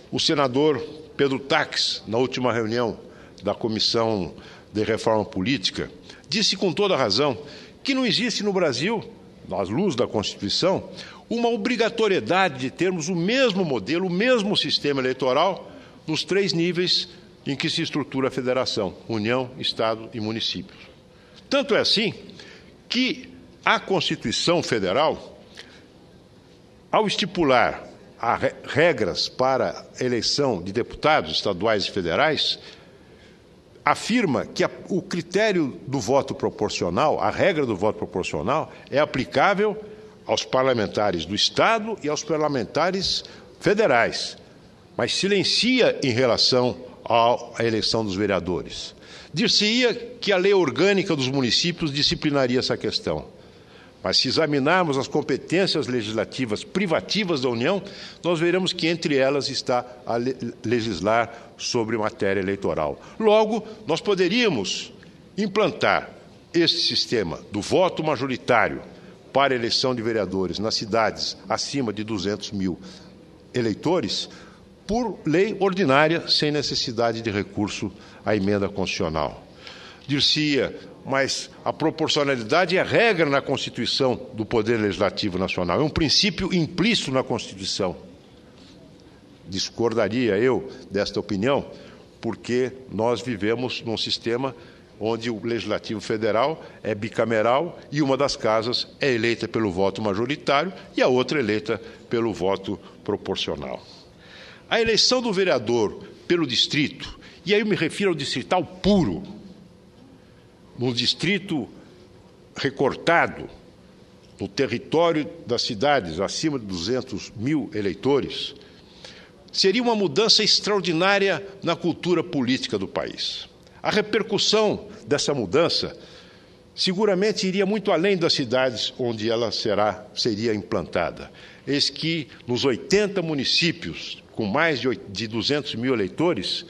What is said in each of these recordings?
o senador Pedro Taques, na última reunião da Comissão de Reforma Política, disse com toda razão que não existe no Brasil, à luz da Constituição, uma obrigatoriedade de termos o mesmo modelo, o mesmo sistema eleitoral nos 3 níveis em que se estrutura a federação: União, Estado e municípios. Tanto é assim que a Constituição Federal, ao estipular regras para a eleição de deputados estaduais e federais, afirma que o critério do voto proporcional, a regra do voto proporcional, é aplicável aos parlamentares do Estado e aos parlamentares federais, mas silencia em relação à eleição dos vereadores. Dir-se-ia que a lei orgânica dos municípios disciplinaria essa questão. Mas se examinarmos as competências legislativas privativas da União, nós veremos que entre elas está a legislar sobre matéria eleitoral. Logo, nós poderíamos implantar este sistema do voto majoritário para a eleição de vereadores nas cidades acima de 200 mil eleitores por lei ordinária, sem necessidade de recurso à emenda constitucional. Dir-se-ia, mas a proporcionalidade é regra na Constituição do Poder Legislativo Nacional, é um princípio implícito na Constituição. Discordaria eu desta opinião, porque nós vivemos num sistema onde o Legislativo Federal é bicameral e uma das casas é eleita pelo voto majoritário e a outra eleita pelo voto proporcional. A eleição do vereador pelo distrito, e aí eu me refiro ao distrital puro, no distrito recortado, no território das cidades acima de 200 mil eleitores, seria uma mudança extraordinária na cultura política do país. A repercussão dessa mudança seguramente iria muito além das cidades onde ela seria implantada. Eis que nos 80 municípios com mais de 200 mil eleitores,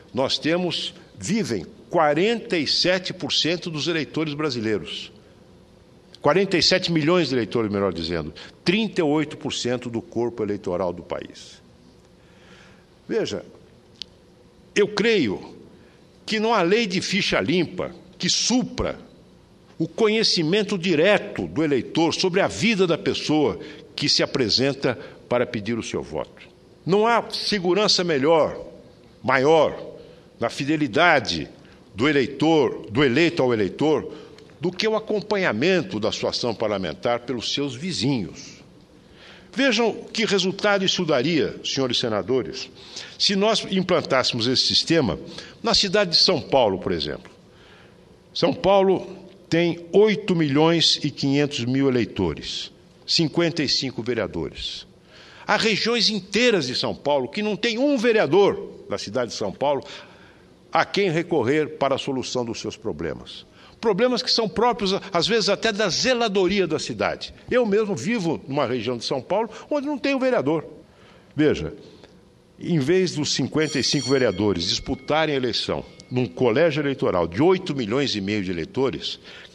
vivem 47% dos eleitores brasileiros. 47 milhões de eleitores, melhor dizendo. 38% do corpo eleitoral do país. Veja, eu creio que não há lei de ficha limpa que supra o conhecimento direto do eleitor sobre a vida da pessoa que se apresenta para pedir o seu voto. Não há segurança maior, na fidelidade do eleito ao eleitor, do que o acompanhamento da sua ação parlamentar pelos seus vizinhos. Vejam que resultado isso daria, senhores senadores, se nós implantássemos esse sistema na cidade de São Paulo, por exemplo. São Paulo tem 8 milhões e 500 mil eleitores, 55 vereadores. Há regiões inteiras de São Paulo que não tem um vereador da cidade de São Paulo a quem recorrer para a solução dos seus problemas. Problemas que são próprios, às vezes, até da zeladoria da cidade. Eu mesmo vivo numa região de São Paulo onde não tem um vereador. Veja, em vez dos 55 vereadores disputarem a eleição num colégio eleitoral de 8 milhões e meio de eleitores,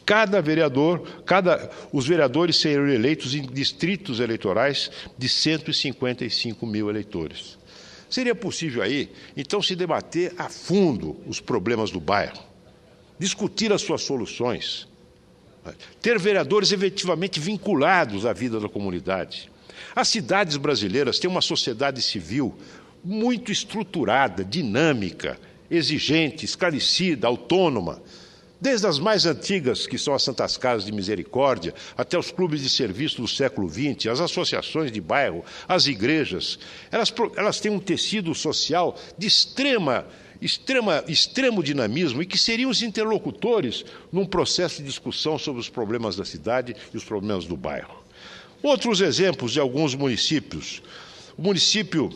os vereadores seriam eleitos em distritos eleitorais de 155 mil eleitores. Seria possível aí, então, se debater a fundo os problemas do bairro, discutir as suas soluções, ter vereadores efetivamente vinculados à vida da comunidade. As cidades brasileiras têm uma sociedade civil muito estruturada, dinâmica, exigente, esclarecida, autônoma, desde as mais antigas, que são as Santas Casas de Misericórdia, até os clubes de serviço do século XX, as associações de bairro, as igrejas. Elas têm um tecido social de extremo dinamismo e que seriam os interlocutores num processo de discussão sobre os problemas da cidade e os problemas do bairro. Outros exemplos de alguns municípios. O município,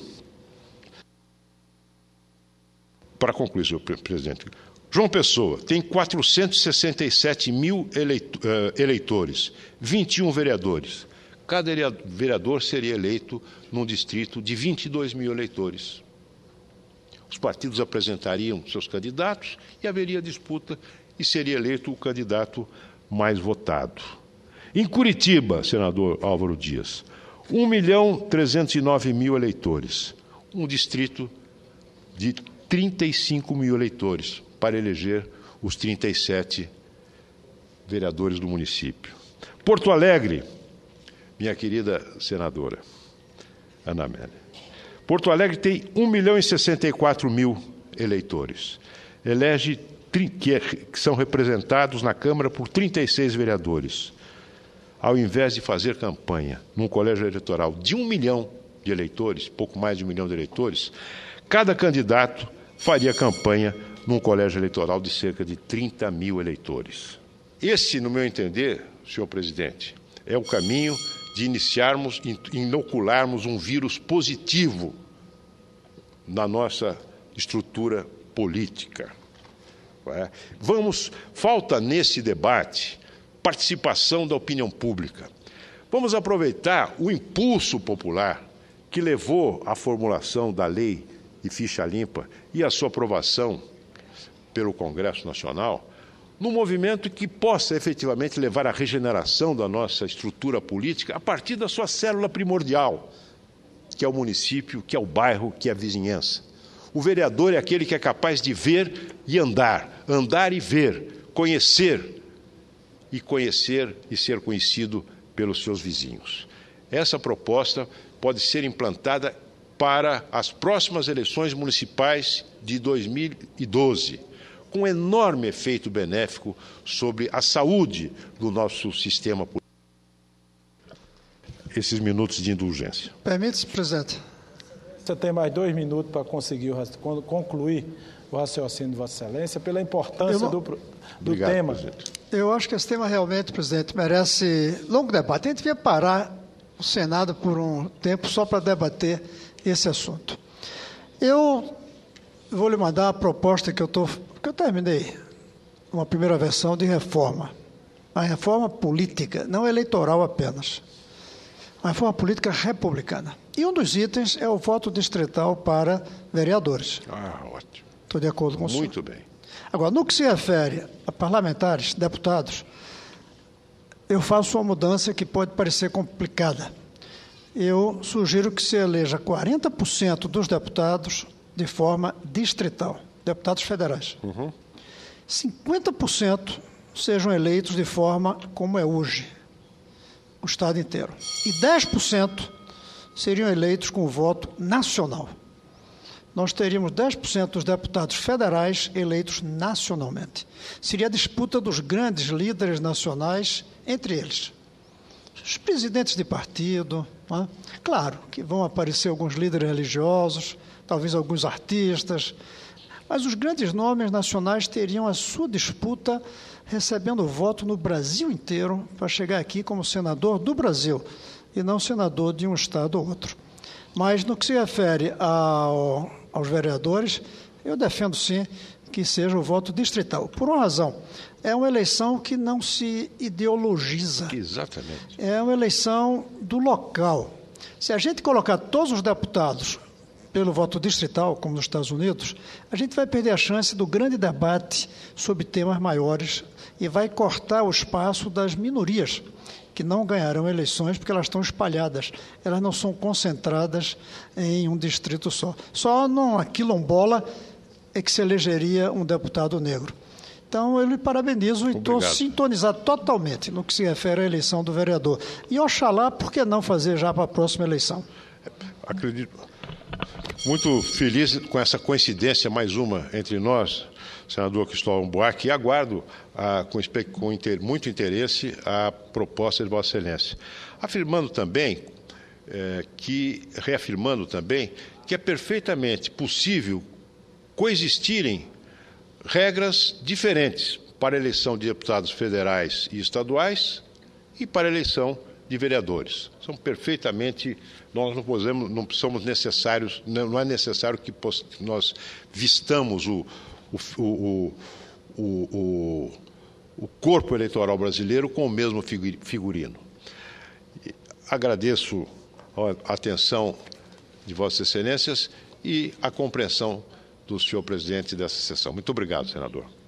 para concluir, senhor presidente, João Pessoa tem 467 mil eleitores, 21 vereadores. Cada vereador seria eleito num distrito de 22 mil eleitores. Os partidos apresentariam seus candidatos e haveria disputa e seria eleito o candidato mais votado. Em Curitiba, senador Álvaro Dias, 1.309.000 eleitores. um distrito de 35 mil eleitores para eleger os 37 vereadores do município. Porto Alegre, minha querida senadora Ana Amélia. Porto Alegre tem 1.064.000 eleitores. Elege que são representados na Câmara por 36 vereadores. Ao invés de fazer campanha num colégio eleitoral de 1 milhão de eleitores, pouco mais de 1 milhão de eleitores, cada candidato faria campanha num colégio eleitoral de cerca de 30 mil eleitores. Esse, no meu entender, senhor presidente, é o caminho de iniciarmos, inocularmos um vírus positivo na nossa estrutura política. Falta nesse debate participação da opinião pública. Vamos aproveitar o impulso popular que levou à formulação da lei de ficha limpa e à sua aprovação pelo Congresso Nacional, num movimento que possa efetivamente levar à regeneração da nossa estrutura política a partir da sua célula primordial, que é o município, que é o bairro, que é a vizinhança. O vereador é aquele que é capaz de ver e andar, andar e ver, conhecer e ser conhecido pelos seus vizinhos. Essa proposta pode ser implantada para as próximas eleições municipais de 2012, com enorme efeito benéfico sobre a saúde do nosso sistema político. Esses minutos de indulgência. Permite-se, presidente. Você tem mais 2 minutos para conseguir concluir o raciocínio de Vossa Excelência, pela importância do Obrigado, tema. presidente. Eu acho que esse tema realmente, presidente, merece longo debate. A gente devia parar o Senado por um tempo só para debater esse assunto. Eu vou lhe mandar a proposta que eu terminei, uma primeira versão de reforma. A reforma política, não eleitoral apenas. A reforma política republicana. E um dos itens é o voto distrital para vereadores. Ótimo. Estou de acordo com o senhor. Muito bem. Agora, no que se refere a parlamentares, deputados, eu faço uma mudança que pode parecer complicada. Eu sugiro que se eleja 40% dos deputados de forma distrital, deputados federais. 50% sejam eleitos de forma como é hoje, o Estado inteiro. E 10% seriam eleitos com voto nacional. Nós teríamos 10% dos deputados federais eleitos nacionalmente. Seria a disputa dos grandes líderes nacionais entre eles. Os presidentes de partido, não é? Claro que vão aparecer alguns líderes religiosos, talvez alguns artistas, mas os grandes nomes nacionais teriam a sua disputa recebendo voto no Brasil inteiro para chegar aqui como senador do Brasil e não senador de um estado ou outro. Mas no que se refere aos vereadores, eu defendo sim que seja o voto distrital. Por uma razão, é uma eleição que não se ideologiza. Exatamente. É uma eleição do local. Se a gente colocar todos os deputados pelo voto distrital, como nos Estados Unidos, a gente vai perder a chance do grande debate sobre temas maiores e vai cortar o espaço das minorias, que não ganharão eleições porque elas estão espalhadas, elas não são concentradas em um distrito só. Só numa quilombola é que se elegeria um deputado negro. Então, eu lhe parabenizo e estou sintonizado totalmente no que se refere à eleição do vereador. E, oxalá, por que não fazer já para a próxima eleição? Acredito. Muito feliz com essa coincidência, mais uma, entre nós, senador Cristóvão Buarque, e aguardo com muito interesse a proposta de Vossa Excelência. Reafirmando também que é perfeitamente possível coexistirem regras diferentes para a eleição de deputados federais e estaduais e para a eleição de vereadores. São perfeitamente, nós não somos necessários, não é necessário que nós vistamos o corpo eleitoral brasileiro com o mesmo figurino. Agradeço a atenção de Vossas Excelências e a compreensão do senhor presidente dessa sessão. Muito obrigado, senador.